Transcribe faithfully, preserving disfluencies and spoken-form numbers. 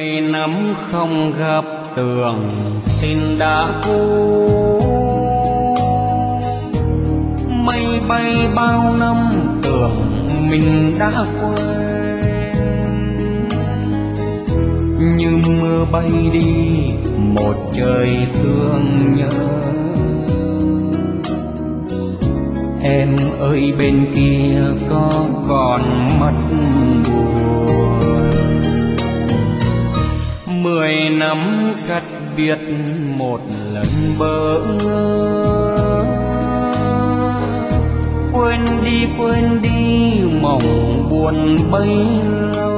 Mười năm không gặp tưởng tình đã cũ, mây bay bao năm tưởng mình đã quên. Như mưa bay đi một trời thương nhớ. Em ơi bên kia có còn mất buồn. Mười năm cách biệt một lần bỡ ngỡ. Quên đi quên đi mộng buồn bấy lâu.